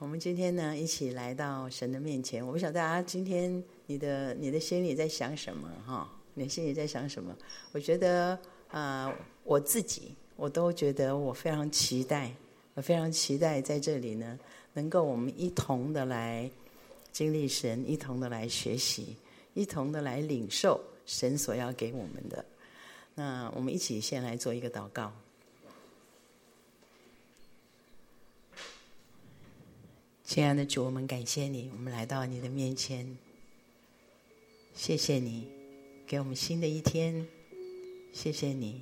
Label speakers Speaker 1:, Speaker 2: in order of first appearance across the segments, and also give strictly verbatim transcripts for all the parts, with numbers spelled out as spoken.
Speaker 1: 们今天呢一起来到神的面前。我不晓得大家今天你的你的心里在想什么哈？你的心里在想什么？我觉得啊、呃，我自己我都觉得我非常期待，我非常期待在这里呢，能够我们一同的来经历神，一同的来学习，一同的来领受神所要给我们的。那我们一起先来做一个祷告。亲爱的主，我们感谢你，我们来到你的面前，谢谢你给我们新的一天，谢谢你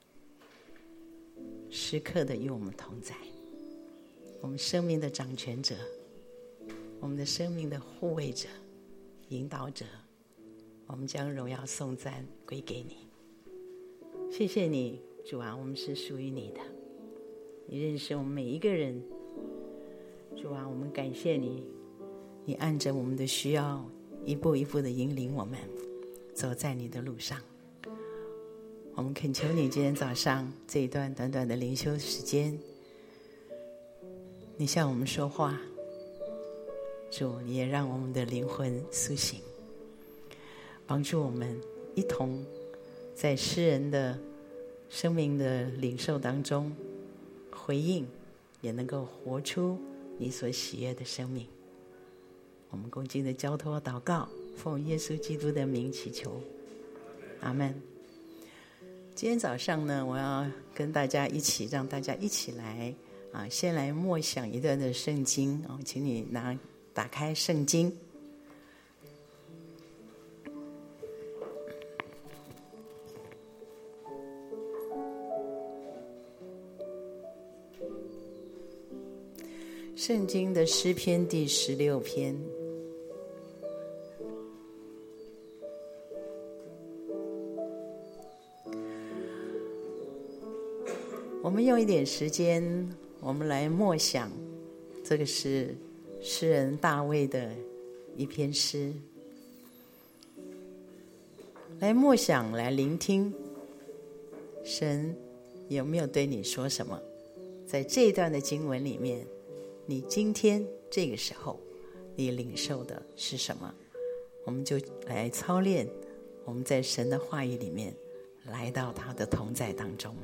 Speaker 1: 时刻的与我们同在，我们生命的掌权者，我们的生命的护卫者，引导者，我们将荣耀颂赞归给你。谢谢你，主啊，我们是属于你的，你认识我们每一个人。主啊，我们感谢你，你按着我们的需要一步一步的引领我们走在你的路上。我们恳求你今天早上这一段短短的灵修时间，你向我们说话，主，你也让我们的灵魂苏醒，帮助我们一同在诗人的生命的领受当中回应，也能够活出你所喜悦的生命。我们恭敬的交托祷告，奉耶稣基督的名祈求，阿们。今天早上呢，我要跟大家一起，让大家一起来啊，先来默想一段的圣经啊，请你拿打开圣经。圣经的诗篇第十六篇，我们用一点时间，我们来默想，这个是诗人大卫的一篇诗，来默想，来聆听，神有没有对你说什么？在这一段的经文里面，你今天这个时候你领受的是什么？我们就来操练，我们在神的话语里面来到他的同在当中。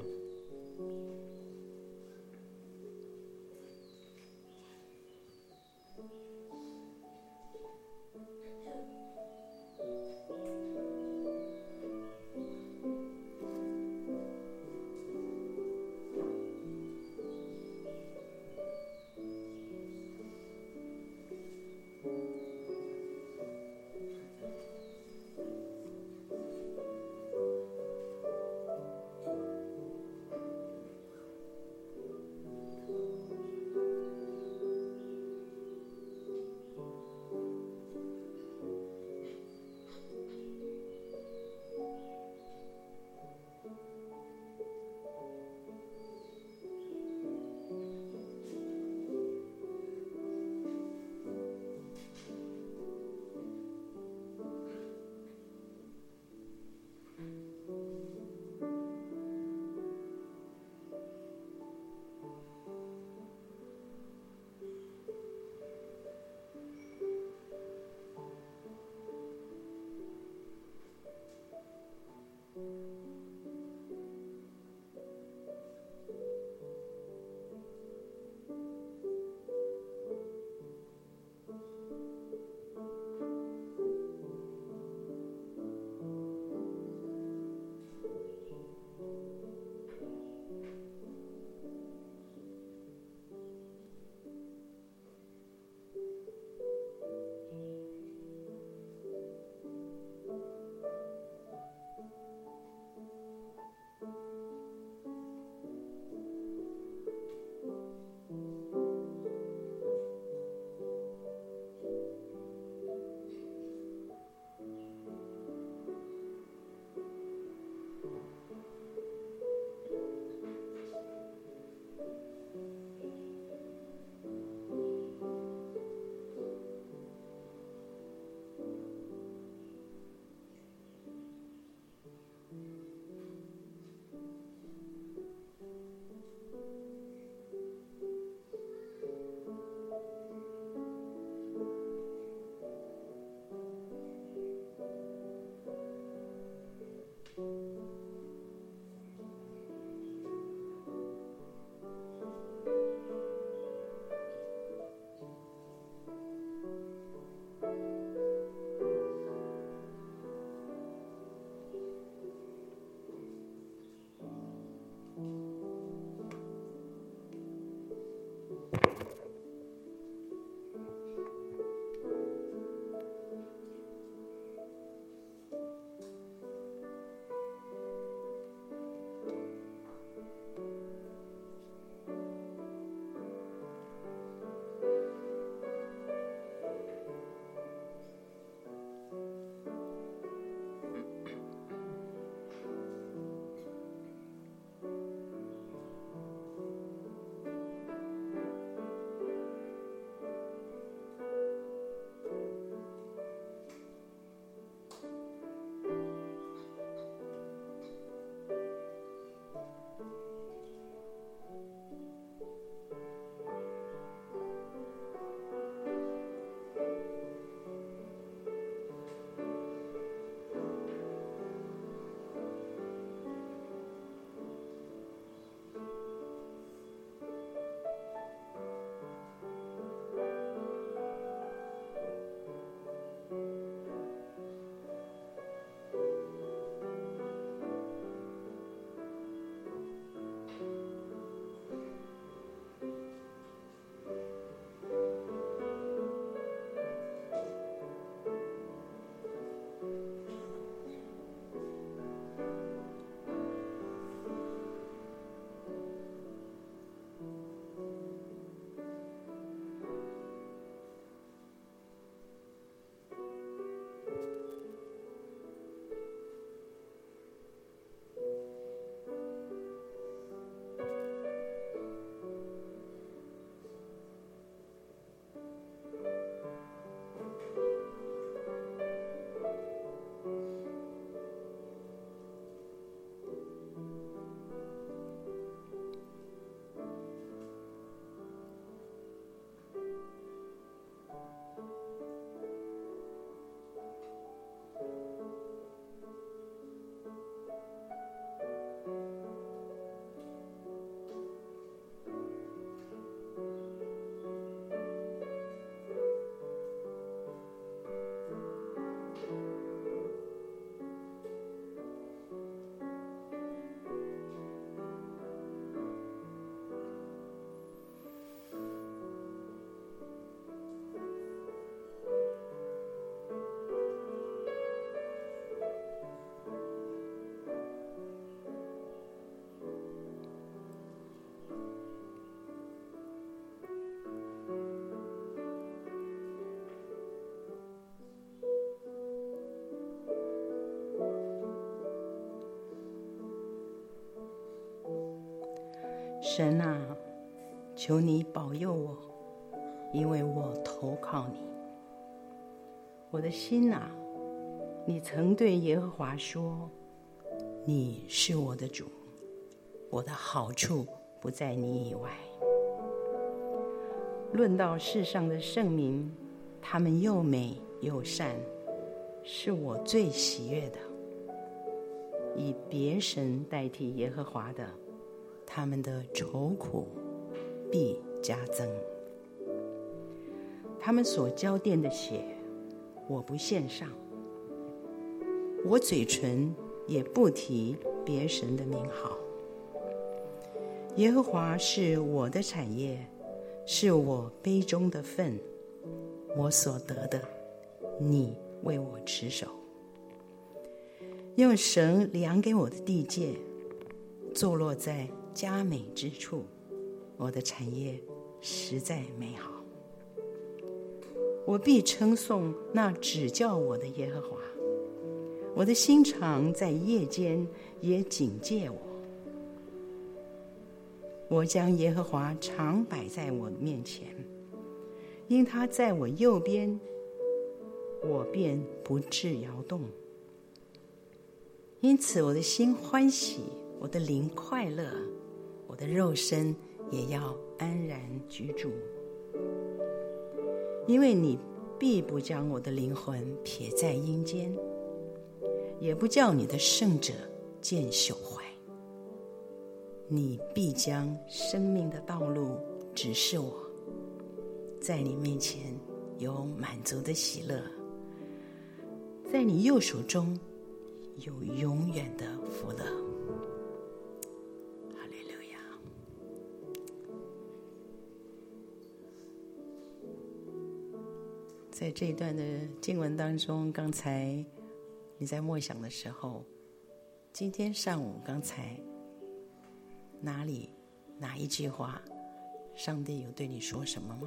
Speaker 2: 神啊，求你保佑我，因为我投靠你。我的心啊，你曾对耶和华说，你是我的主，我的好处不在你以外。论到世上的圣民，他们又美又善，是我最喜悦的。以别神代替耶和华的，他们的愁苦必加增。他们所浇奠的血，我不献上，我嘴唇也不提别神的名号。耶和华是我的产业，是我杯中的分，我所得的，你为我持守。用绳量给我的地界，坐落在佳美之处，我的产业实在美好。我必称颂那指教我的耶和华，我的心肠在夜间也警戒我。我将耶和华常摆在我面前，因他在我右边，我便不致摇动。因此我的心欢喜，我的灵快乐，我的肉身也要安然居住。因为你必不将我的灵魂撇在阴间，也不叫你的圣者见朽坏。你必将生命的道路指示我，在你面前有满足的喜乐，在你右手中有永远的福乐。哈利路亚。在这一段的经文当中，刚才你在默想的时候，今天上午刚才哪里哪一句话，上帝有对你说什么吗？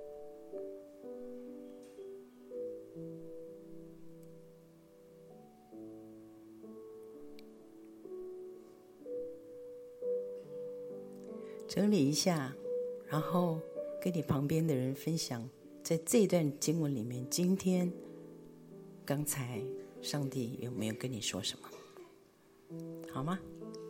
Speaker 2: 整理一下，然后跟你旁边的人分享，在这段经文里面，今天刚才上帝有没有跟你说什么？好吗？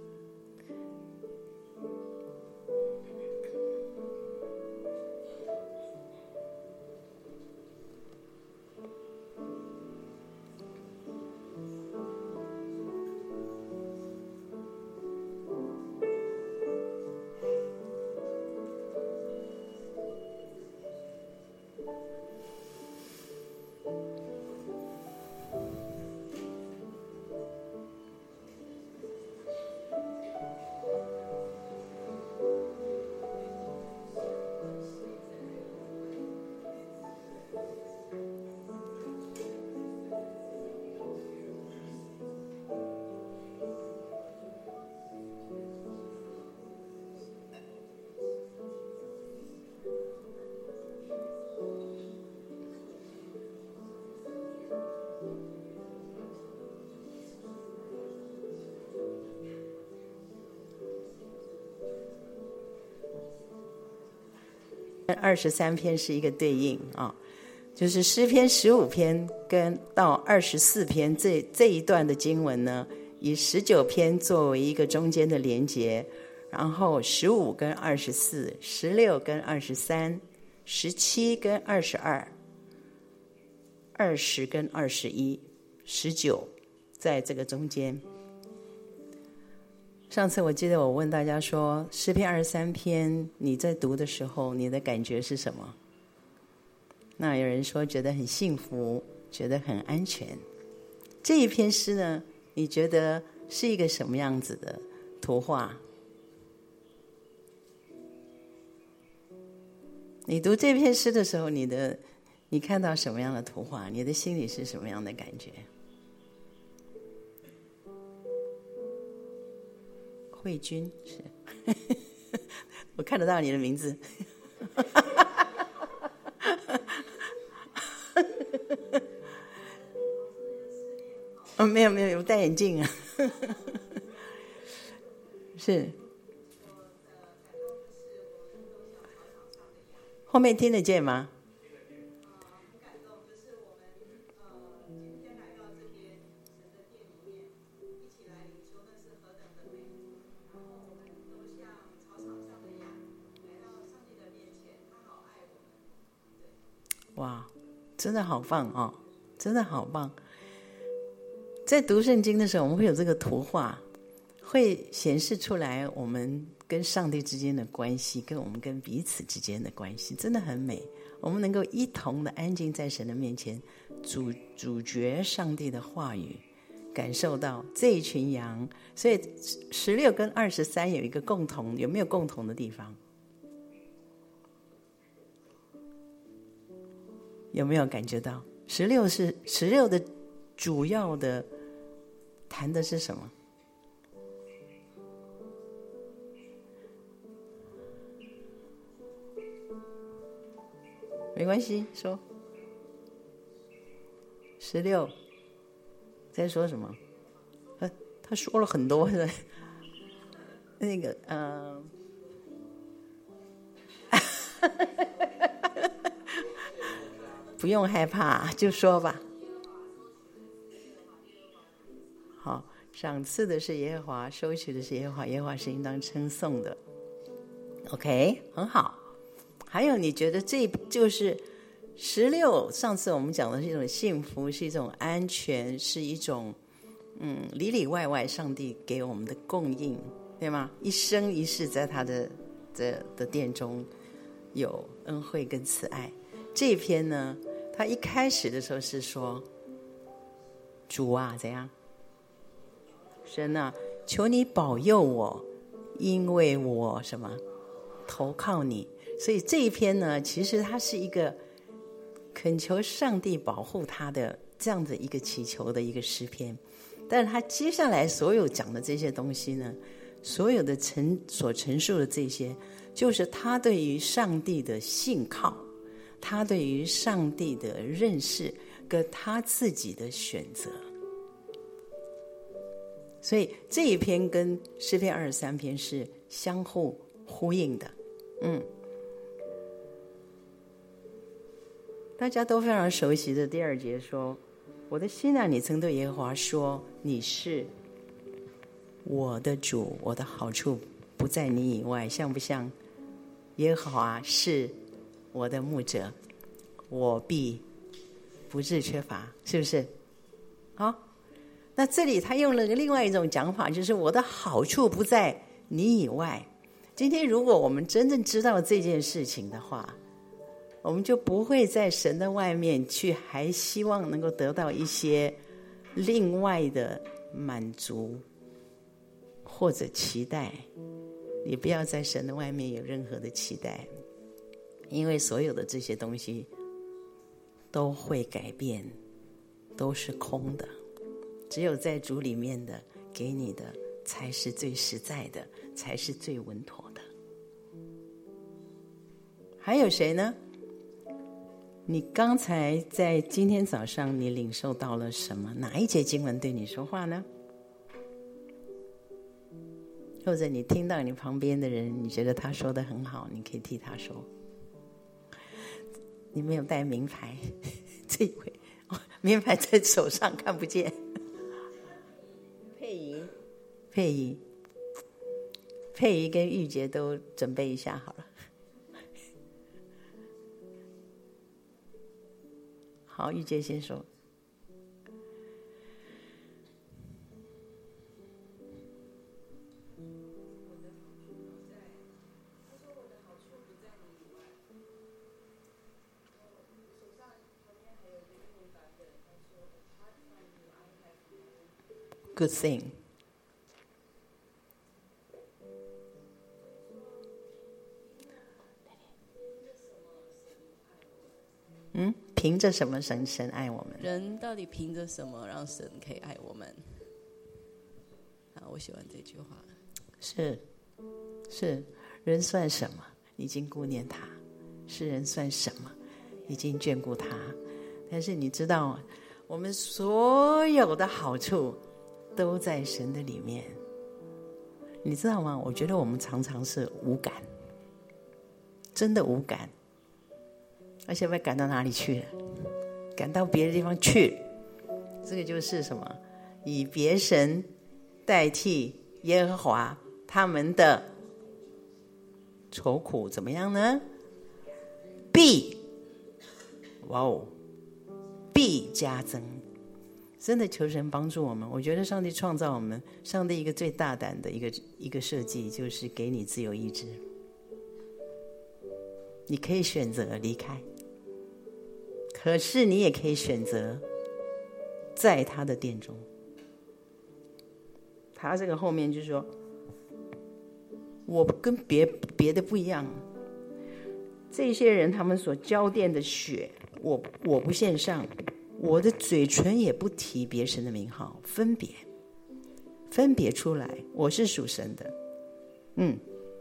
Speaker 2: 二十三篇是一个对应啊，就是诗篇十五篇跟到二十四篇这这一段的经文呢，以十九篇作为一个中间的连结，然后十五跟二十四，十六跟二十三，十七跟二十二，二十跟二十一，十九在这个中间。上次我记得我问大家说，诗篇二十三篇你在读的时候，你的感觉是什么？那有人说觉得很幸福，觉得很安全。这一篇诗呢，你觉得是一个什么样子的图画？你读这篇诗的时候，你的你看到什么样的图画？你的心里是什么样的感觉？慧君是，我看得到你的名字。哦，没有没有，有戴眼镜啊。是， 后面听得见吗？哇，真的好棒哦，真的好棒。在读圣经的时候，我们会有这个图画，会显示出来我们跟上帝之间的关系，跟我们跟彼此之间的关系，真的很美。我们能够一同的安静在神的面前，主主角上帝的话语，感受到这一群羊。所以十六跟二十三有一个共同，有没有共同的地方？有没有感觉到十六是十六的主要的谈的是什么？没关系，说十六在说什么？呃，他说了很多是吧？那个呃。不用害怕，就说吧。好，赏赐的是耶和华，收取的是耶和华，耶和华是应当称颂的。OK， 很好。还有，你觉得这就是十六？上次我们讲的是一种幸福，是一种安全，是一种嗯里里外外上帝给我们的供应，对吗？一生一世在他的的的殿中有恩惠跟慈爱。这一篇呢？他一开始的时候是说：“主啊，怎样？神啊，求你保佑我，因为我什么投靠你。”所以这一篇呢，其实它是一个恳求上帝保护他的这样的一个祈求的一个诗篇。但是他接下来所有讲的这些东西呢，所有的陈所陈述的这些，就是他对于上帝的信靠。他对于上帝的认识跟他自己的选择，所以这一篇跟诗篇二十三篇是相互呼应的。嗯，大家都非常熟悉的第二节说：“我的心啊，你曾对耶和华说，你是我的主，我的好处不在你以外。”像不像？耶和华是我的牧者，我必不致缺乏，是不是？好，那这里他用了另外一种讲法，就是我的好处不在你以外。今天如果我们真正知道这件事情的话，我们就不会在神的外面去还希望能够得到一些另外的满足或者期待。你不要在神的外面有任何的期待，因为所有的这些东西都会改变，都是空的。只有在主里面的给你的才是最实在的，才是最稳妥的。还有谁呢？你刚才在今天早上你领受到了什么？哪一节经文对你说话呢？或者你听到你旁边的人，你觉得他说的很好，你可以替他说。你没有带名牌，这一位名牌在手上看不见。佩仪，佩仪，佩仪跟玉洁都准备一下好了。好，玉洁先说。Good thing。嗯，凭着什么神神爱我们？
Speaker 3: 人到底凭着什么让神可以爱我们？啊，我喜欢这句话。
Speaker 2: 是，是人算什么？已经顾念他；是人算什么？已经眷顾他。但是你知道，我们所有的好处都在神的里面，你知道吗？我觉得我们常常是无感，真的无感。 而且被赶到哪里去了？赶到别的地方去了。这个就是什么？以别神代替耶和华，他们的愁苦怎么样呢？必，哇哦，必加增。真的求神帮助我们。我觉得上帝创造我们，上帝一个最大胆的一个一个设计，就是给你自由意志。你可以选择离开，可是你也可以选择在他的殿中。他这个后面就是说，我跟别别的不一样，这些人他们所浇奠的血，我我不献上，我的嘴唇也不提别神的名号，分别分别出来，我是属神的。嗯，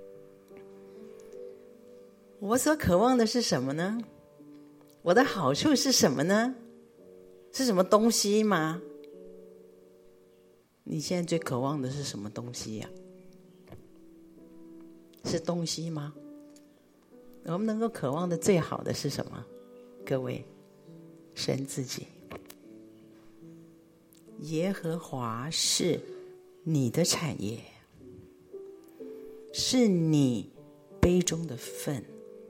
Speaker 2: 我所渴望的是什么呢？我的好处是什么呢？是什么东西吗？你现在最渴望的是什么东西呀、啊？是东西吗？我们能够渴望的最好的是什么？各位，神自己。耶和华是你的产业，是你杯中的分。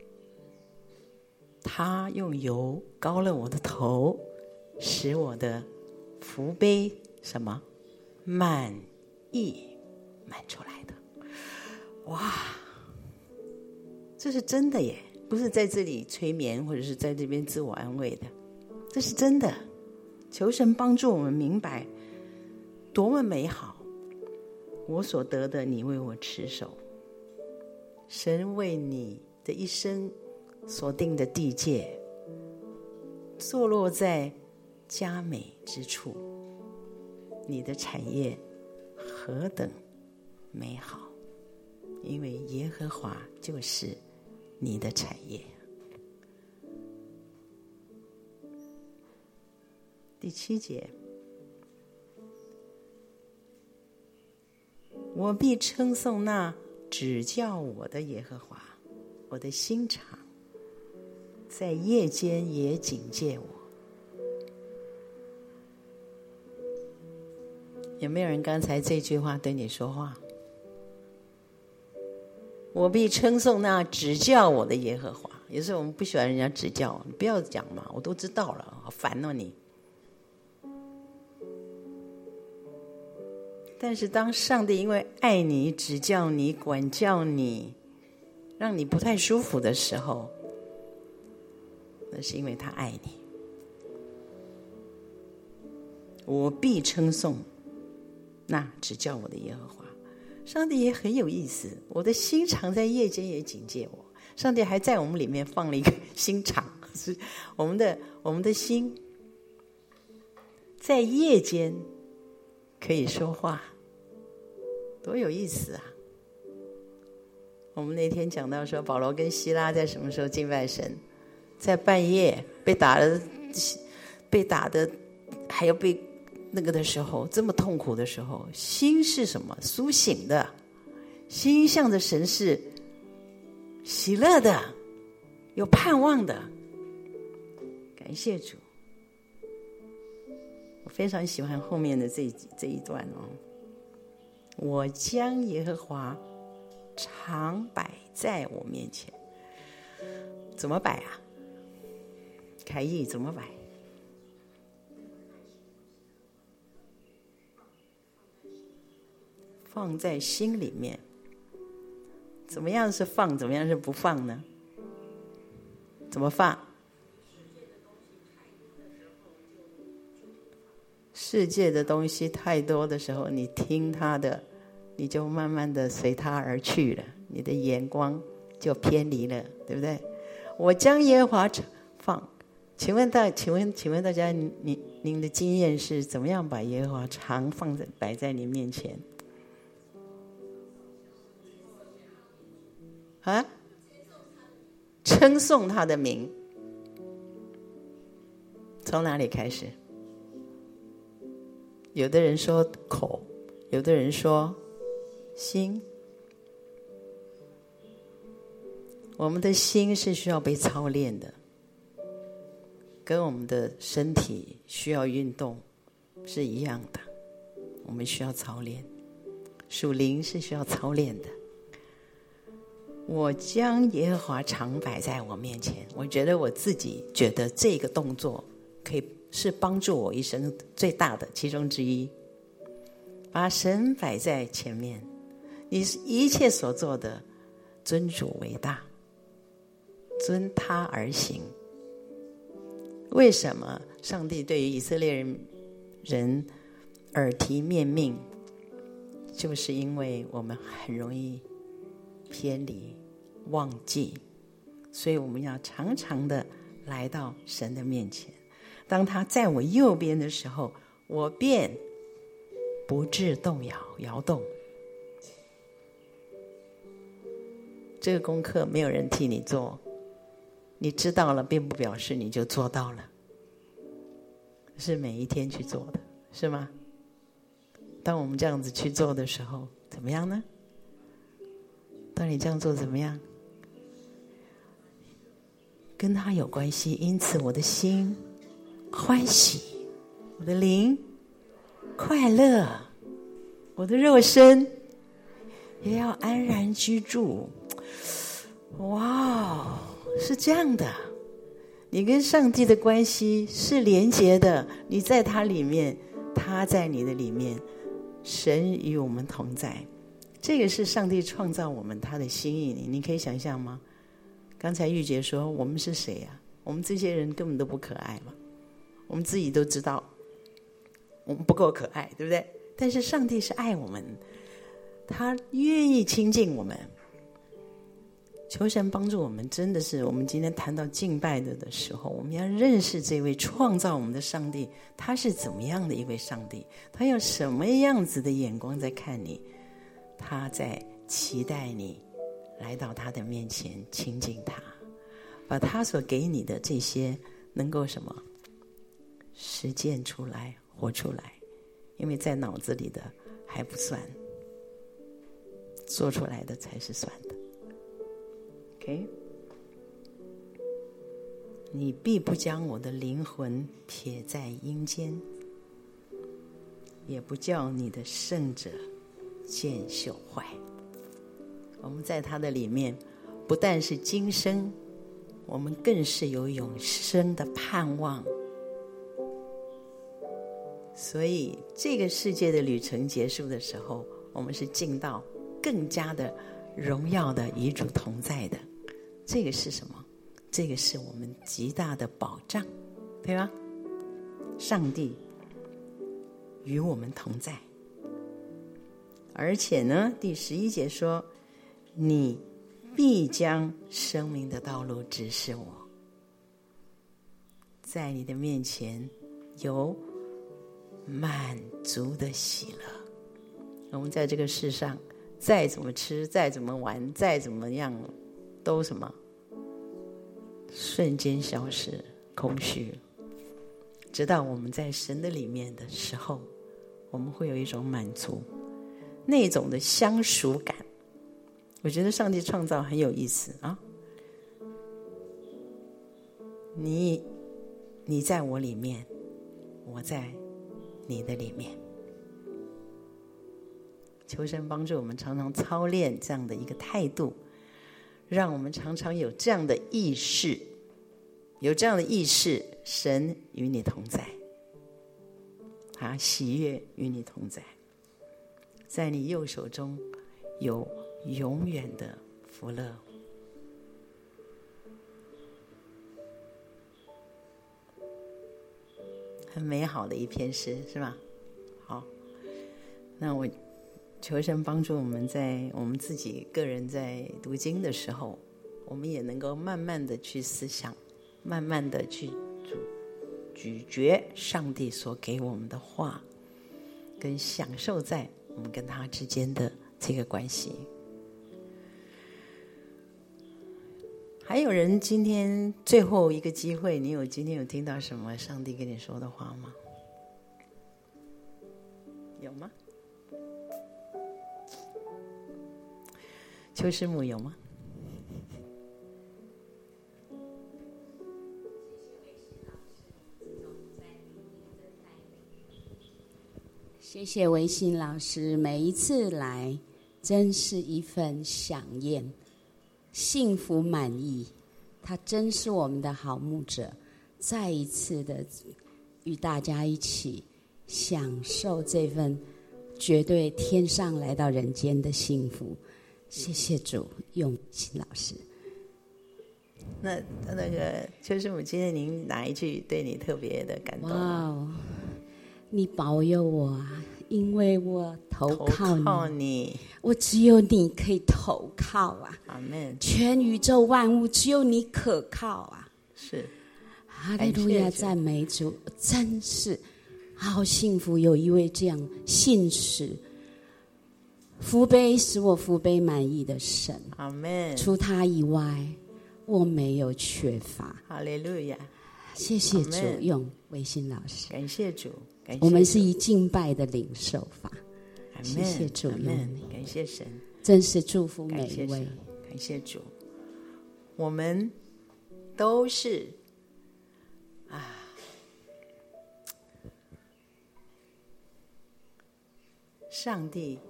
Speaker 2: 他用油膏了我的头，使我的福杯什么满溢满出来的。哇，这是真的耶，不是在这里催眠或者是在这边自我安慰的，这是真的。求神帮助我们明白多么美好，我所得的你为我持守，神为你的一生所定的地界，坐落在佳美之处，你的产业何等美好，因为耶和华就是你的产业。第七节，我必称颂那指教我的耶和华，我的心肠在夜间也警戒我。有没有人刚才这句话对你说话？我必称颂那指教我的耶和华。有时候我们不喜欢人家指教，你不要讲嘛，我都知道了，好烦哦你。但是当上帝因为爱你、指教你、管教你，让你不太舒服的时候，那是因为他爱你。我必称颂那指教我的耶和华。上帝也很有意思，我的心肠在夜间也警戒我。上帝还在我们里面放了一个心肠，是我们的我们的心在夜间可以说话，多有意思啊！我们那天讲到说，保罗跟希拉在什么时候敬拜神？在半夜被打了，被打的还要被那个的时候，这么痛苦的时候，心是什么？苏醒的，心向着神是喜乐的，有盼望的。感谢主！我非常喜欢后面的这这一段哦。我将耶和华常摆在我面前。怎么摆啊？凯义怎么摆？放在心里面。怎么样是放，怎么样是不放呢？怎么放？世界的东西太多的时候，你听他的，你就慢慢的随他而去了，你的眼光就偏离了，对不对？我将耶和华放，请问大，请问，请问大家，您您的经验是怎么样把耶和华常放在摆在你面前？啊？称颂他的名，从哪里开始？有的人说口，有的人说心。我们的心是需要被操练的， 跟我们的身体需要运动是一样的，我们需要操练，属灵是需要操练的。我将耶和华常摆在我面前，我觉得我自己觉得这个动作可以是帮助我一生最大的其中之一。把神摆在前面，你一切所做的尊主为大，遵他而行。为什么上帝对于以色列人人耳提面命？就是因为我们很容易偏离忘记，所以我们要常常的来到神的面前。当他在我右边的时候，我便不致动摇摇动。这个功课没有人替你做，你知道了并不表示你就做到了，是每一天去做的，是吗？当我们这样子去做的时候，怎么样呢？当你这样做怎么样？跟他有关系，因此我的心欢喜，我的灵快乐，我的肉身也要安然居住。哇，是这样的，你跟上帝的关系是连结的，你在他里面，他在你的里面，神与我们同在。这个是上帝创造我们他的心意，你可以想象吗？刚才玉洁说我们是谁啊？我们这些人根本都不可爱嘛，我们自己都知道我们不够可爱，对不对？但是上帝是爱我们，他愿意亲近我们。求神帮助我们，真的是我们今天谈到敬拜的的时候，我们要认识这位创造我们的上帝，他是怎么样的一位上帝，他用什么样子的眼光在看你，他在期待你来到他的面前亲近他，把他所给你的这些能够什么实践出来，活出来。因为在脑子里的还不算，做出来的才是算的。 OK， 你必不将我的灵魂撇在阴间，也不叫你的圣者见朽坏。我们在他的里面，不但是今生，我们更是有永生的盼望。所以这个世界的旅程结束的时候，我们是进到更加的荣耀的与主同在的。这个是什么？这个是我们极大的保障，对吧？上帝与我们同在。而且呢，第十一节说，你必将生命的道路指示我，在你的面前有满足的喜乐。我们在这个世上再怎么吃，再怎么玩，再怎么样，都什么瞬间消失，空虚。直到我们在神的里面的时候，我们会有一种满足，那种的相属感。我觉得上帝创造很有意思啊！你你在我里面，我在你的里面。求神帮助我们常常操练这样的一个态度，让我们常常有这样的意识，有这样的意识，神与你同在，他喜悦与你同在，在你右手中有永远的福乐。很美好的一篇诗，是吧？好，那我求神帮助我们，在我们自己个人在读经的时候，我们也能够慢慢的去思想，慢慢的去咀嚼上帝所给我们的话，跟享受在我们跟他之间的这个关系。还有人今天最后一个机会，你有今天有听到什么上帝跟你说的话吗？有吗？邱师母有吗？
Speaker 4: 谢谢维新老师，每一次来真是一份飨宴，幸福满意。他真是我们的好牧者，再一次的与大家一起享受这份绝对天上来到人间的幸福。谢谢主，用新老师。
Speaker 2: 那那个邱师母，今天您哪一句对你特别的感动？
Speaker 4: 哇哦，你保佑我啊，因为我投靠你，
Speaker 2: 投靠你，
Speaker 4: 我只有你可以投靠啊。
Speaker 2: 阿们。
Speaker 4: 全宇宙万物只有你可靠啊。
Speaker 2: 是，
Speaker 4: 哈利路亚，赞美主，真是好幸福，有一位这样信实福杯使我福杯满意的神。
Speaker 2: 阿们。
Speaker 4: 除他以外我没有缺乏。
Speaker 2: 哈利路亚，
Speaker 4: 谢谢主，用维新老师，
Speaker 2: 感谢主，感谢主，
Speaker 4: 我们是以敬拜的领受法。
Speaker 2: 阿
Speaker 4: 谢谢主，用你，
Speaker 2: 感谢神，
Speaker 4: 真是祝福每一位。
Speaker 2: 感谢主，我们都是啊，上帝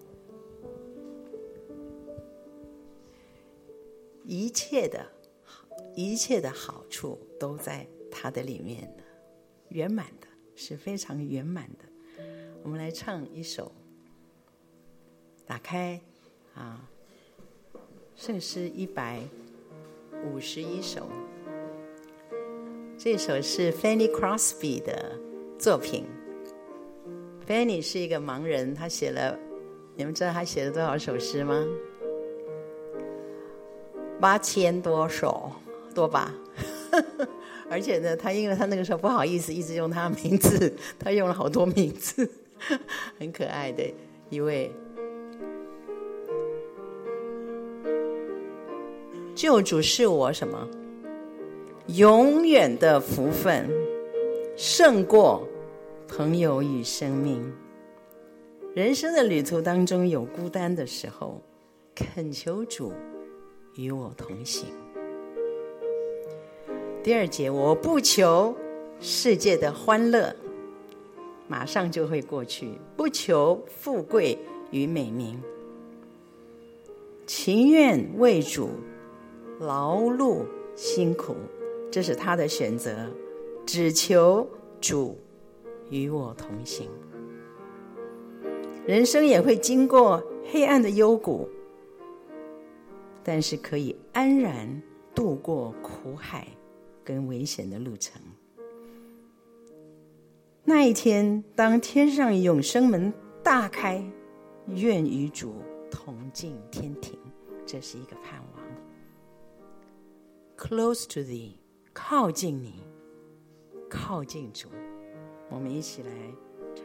Speaker 2: 一切的一切的好处都在他的里面的，圆满的，是非常圆满的。我们来唱一首，打开啊，圣诗一百五十一首，这首是 Fanny Crosby 的作品。Fanny 是一个盲人，他写了，你们知道他写了多少首诗吗？八千多首，多吧？而且呢，他因为他那个时候不好意思一直用他的名字，他用了好多名字，很可爱的一位。救主是我什么？永远的福分，胜过朋友与生命。人生的旅途当中有孤单的时候，恳求主与我同行。第二节，我不求世界的欢乐，马上就会过去，不求富贵与美名，情愿为主劳碌辛苦，这是他的选择，只求主与我同行。人生也会经过黑暗的幽谷，但是可以安然度过苦海跟危险的路程。那一天，当天上永生门大开，愿与主同进天庭，这是一个盼望。Close to thee， 靠近你，靠近主。我们一起来唱。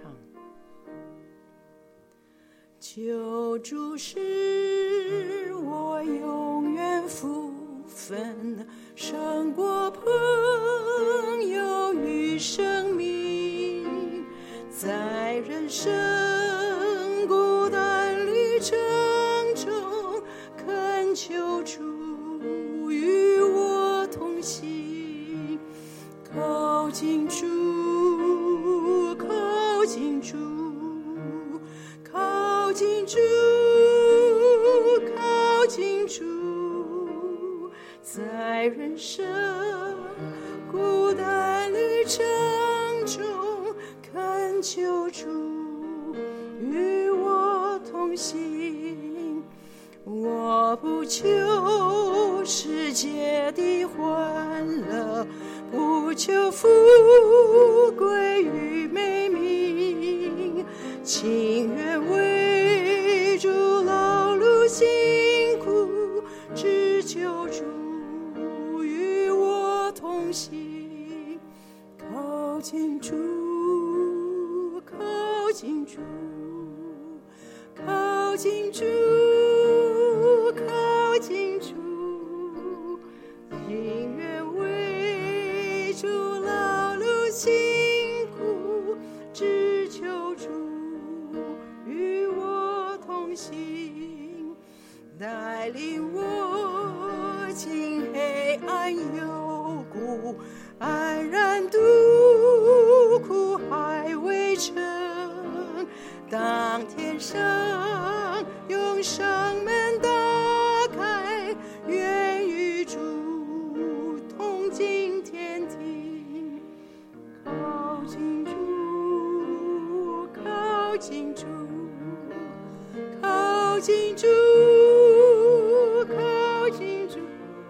Speaker 2: 救主是我永远福分，胜过朋友与生命，在人生孤单旅程中，恳求主与我同行，靠近主，靠近主，靠近主，靠近主，在人生孤单旅程中，恳求主与我同行。我不求世界的欢乐，不求富贵与美名，情愿为主劳碌辛苦，只求主与我同行。靠近主，靠近主，靠近主，靠近主，情愿为主劳碌辛苦，只求主与我同行，带领我经黑暗幽谷，安然度苦海围城， 当天上永生门打开，愿与主同进天庭。靠近主，靠近主，靠近主，靠近主。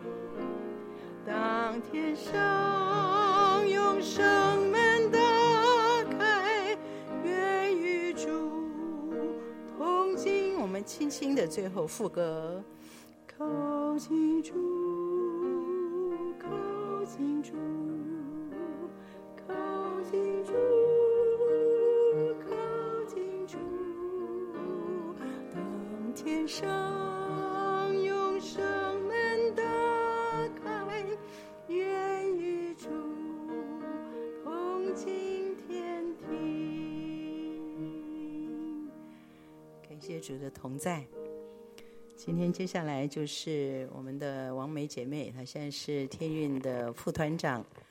Speaker 2: 当天上永生门打开，愿与主同进。我们轻轻的最后副歌，靠近主，靠近主，靠近主，靠近主。当天上永生门打开，愿与主同进天庭。感谢主的同在。今天接下来就是我们的王梅姐妹，她现在是天运的副团长。